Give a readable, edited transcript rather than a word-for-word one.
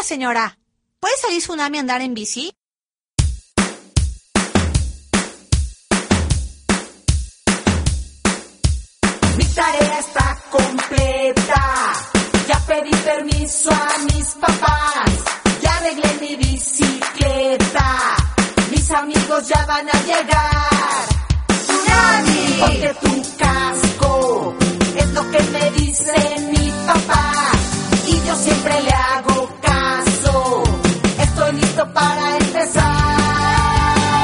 señora. ¿Puede salir Tsunami a andar en bici? Mi tarea está completa. Ya pedí permiso a mis papás. Ya arreglé mi bicicleta. Mis amigos ya van a llegar. ¡Tsunami! Ponte tu casco. Es lo que me dicen mis